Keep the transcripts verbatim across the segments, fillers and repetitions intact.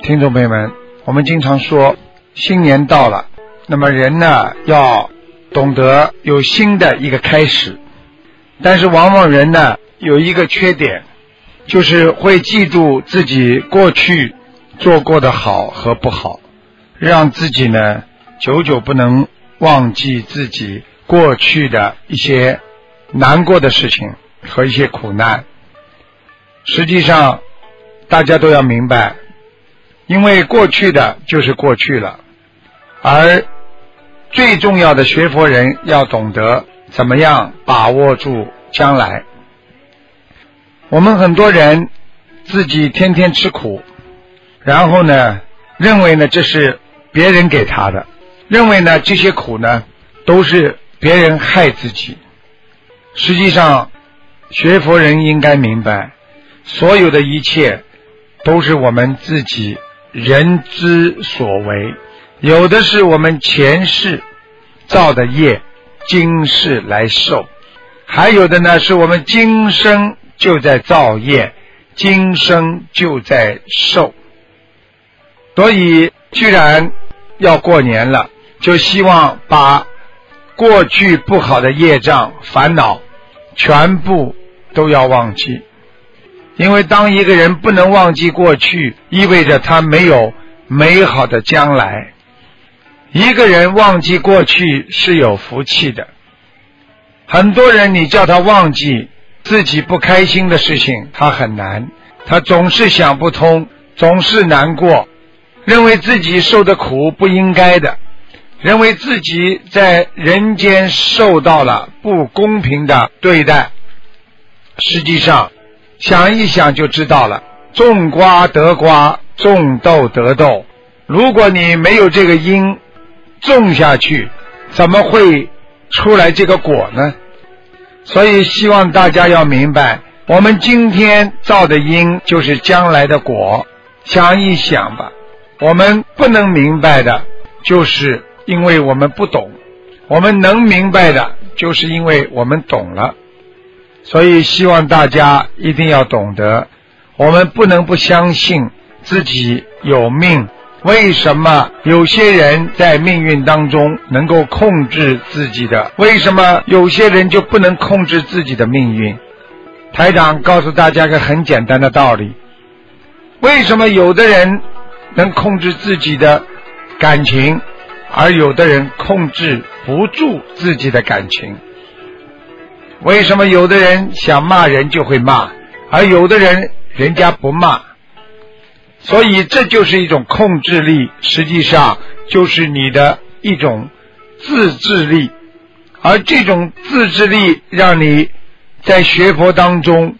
听众朋友们，我们经常说新年到了，那么人呢要懂得有新的一个开始，但是往往人呢有一个缺点，就是会记住自己过去做过的好和不好，让自己呢久久不能忘记自己过去的一些难过的事情和一些苦难。实际上大家都要明白，因为过去的就是过去了，而最重要的学佛人要懂得怎么样把握住将来。我们很多人自己天天吃苦，然后呢认为呢这是别人给他的，认为呢这些苦呢都是别人害自己。实际上学佛人应该明白，所有的一切都是我们自己人之所为，有的是我们前世造的业，今世来受，还有的呢是我们今生就在造业，今生就在受。所以居然要过年了，就希望把过去不好的业障烦恼全部都要忘记。因为当一个人不能忘记过去，意味着他没有美好的将来。一个人忘记过去是有福气的。很多人你叫他忘记自己不开心的事情，他很难，他总是想不通，总是难过，认为自己受的苦不应该的，认为自己在人间受到了不公平的对待。实际上想一想就知道了，种瓜得瓜，种豆得豆。如果你没有这个因种下去，怎么会出来这个果呢？所以希望大家要明白，我们今天造的因就是将来的果。想一想吧，我们不能明白的就是因为我们不懂，我们能明白的就是因为我们懂了。所以希望大家一定要懂得，我们不能不相信自己有命。为什么有些人在命运当中能够控制自己的，为什么有些人就不能控制自己的命运？台长告诉大家一个很简单的道理，为什么有的人能控制自己的感情，而有的人控制不住自己的感情？为什么有的人想骂人就会骂，而有的人人家不骂？所以这就是一种控制力，实际上就是你的一种自制力，而这种自制力让你在学佛当中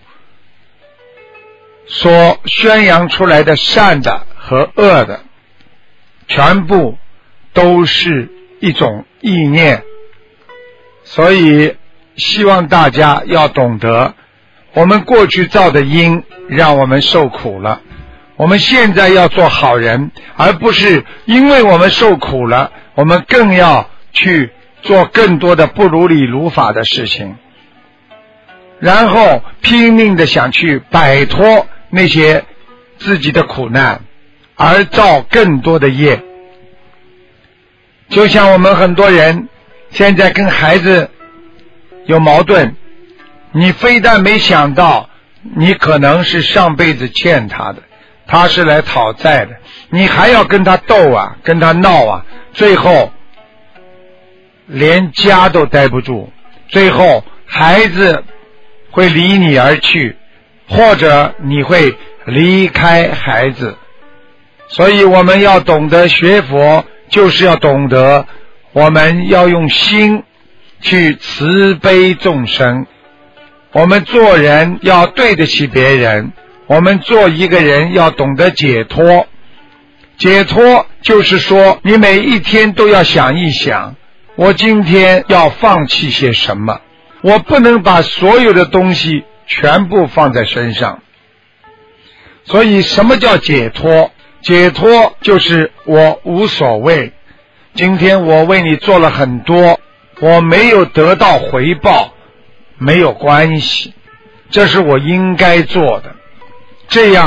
所宣扬出来的善的和恶的，全部都是一种意念。所以希望大家要懂得，我们过去造的因让我们受苦了，我们现在要做好人，而不是因为我们受苦了，我们更要去做更多的不如理如法的事情，然后拼命的想去摆脱那些自己的苦难，而造更多的业。就像我们很多人现在跟孩子有矛盾，你非但没想到你可能是上辈子欠他的，他是来讨债的，你还要跟他斗啊，跟他闹啊，最后连家都待不住，最后孩子会离你而去，或者你会离开孩子。所以我们要懂得学佛，就是要懂得我们要用心去慈悲众生，我们做人要对得起别人，我们做一个人要懂得解脱。解脱就是说，你每一天都要想一想，我今天要放弃些什么，我不能把所有的东西全部放在身上。所以什么叫解脱？解脱就是我无所谓，今天我为你做了很多，我没有得到回报，没有关系，这是我应该做的，这样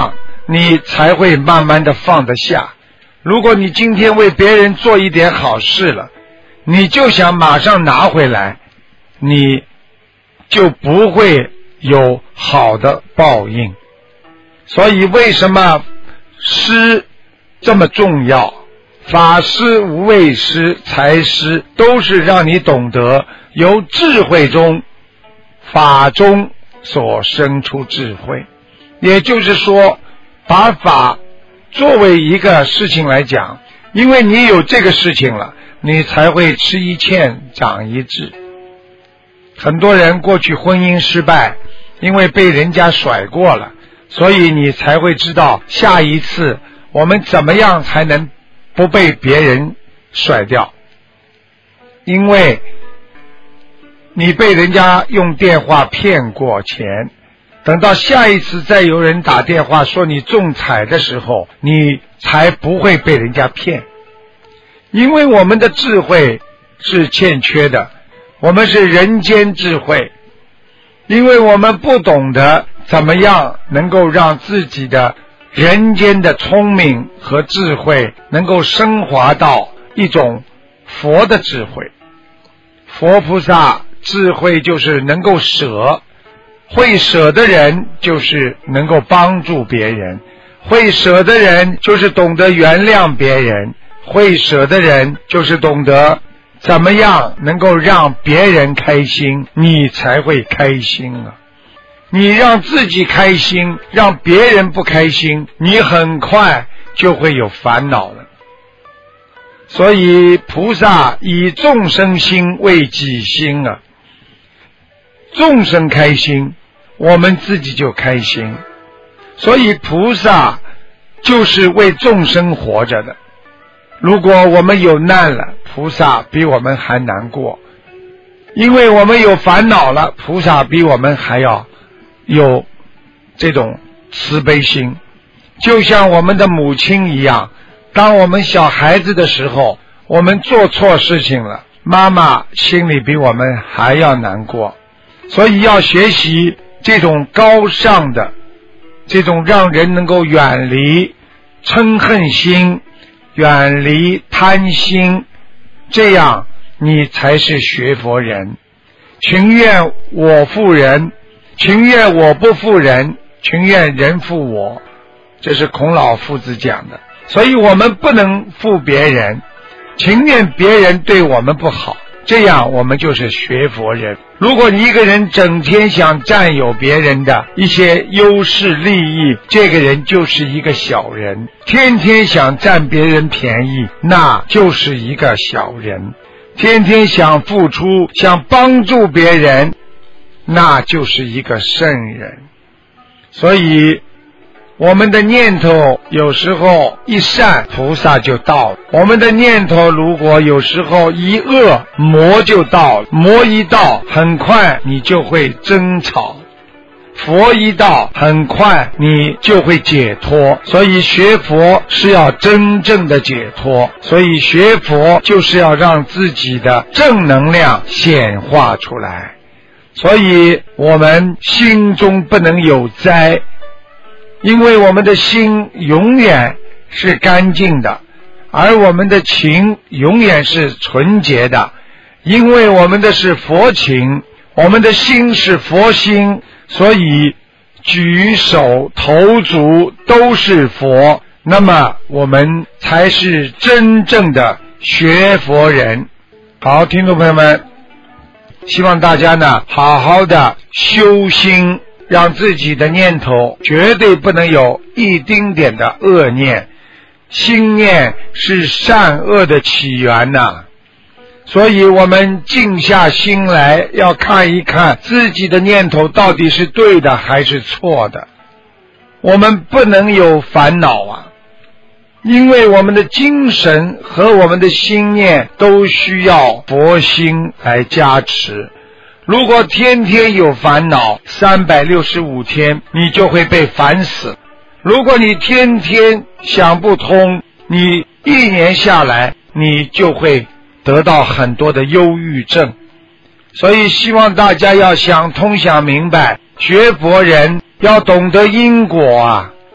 你才会慢慢的放得下。如果你今天为别人做一点好事了，你就想马上拿回来，你就不会有好的报应。所以为什么施这么重要？法施、无畏施、财施都是让你懂得由智慧中法中所生出智慧。也就是说，把法作为一个事情来讲，因为你有这个事情了，你才会吃一堑长一智。很多人过去婚姻失败，因为被人家甩过了，所以你才会知道下一次我们怎么样才能不被别人甩掉。因为你被人家用电话骗过钱，等到下一次再有人打电话说你中彩的时候，你才不会被人家骗。因为我们的智慧是欠缺的，我们是人间智慧，因为我们不懂得怎么样能够让自己的人间的聪明和智慧能够升华到一种佛的智慧。佛菩萨智慧就是能够舍，会舍的人就是能够帮助别人，会舍的人就是懂得原谅别人，会舍的人就是懂得怎么样能够让别人开心，你才会开心啊。你让自己开心，让别人不开心，你很快就会有烦恼了。所以菩萨以众生心为己心啊，众生开心，我们自己就开心。所以菩萨就是为众生活着的。如果我们有难了，菩萨比我们还难过；因为我们有烦恼了，菩萨比我们还要有这种慈悲心。就像我们的母亲一样，当我们小孩子的时候，我们做错事情了，妈妈心里比我们还要难过。所以要学习这种高尚的，这种让人能够远离嗔恨心，远离贪心，这样你才是学佛人。情愿我负人，情愿我不负人，情愿人负我，这是孔老夫子讲的。所以我们不能负别人，情愿别人对我们不好，这样我们就是学佛人。如果你一个人整天想占有别人的一些优势利益，这个人就是一个小人。天天想占别人便宜，那就是一个小人。天天想付出，想帮助别人，那就是一个圣人。所以我们的念头有时候一善，菩萨就到了；我们的念头如果有时候一恶，魔就到了。魔一到，很快你就会争吵；佛一到，很快你就会解脱。所以学佛是要真正的解脱，所以学佛就是要让自己的正能量显化出来。所以我们心中不能有灾，因为我们的心永远是干净的，而我们的情永远是纯洁的，因为我们的是佛情，我们的心是佛心，所以举手投足都是佛，那么我们才是真正的学佛人。好，听众朋友们，希望大家呢好好的修心，让自己的念头绝对不能有一丁点的恶念。心念是善恶的起源呐、啊，所以我们静下心来，要看一看自己的念头到底是对的还是错的。我们不能有烦恼啊，因为我们的精神和我们的心念都需要佛心来加持。如果天天有烦恼，三百六十五天你就会被烦死。如果你天天想不通，你一年下来你就会得到很多的忧郁症。所以希望大家要想通想明白，学佛人要懂得因果啊，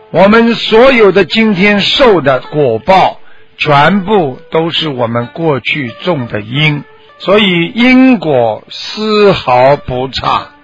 我们所有的今天受的果报，全部都是我们过去种的因，所以因果丝毫不差。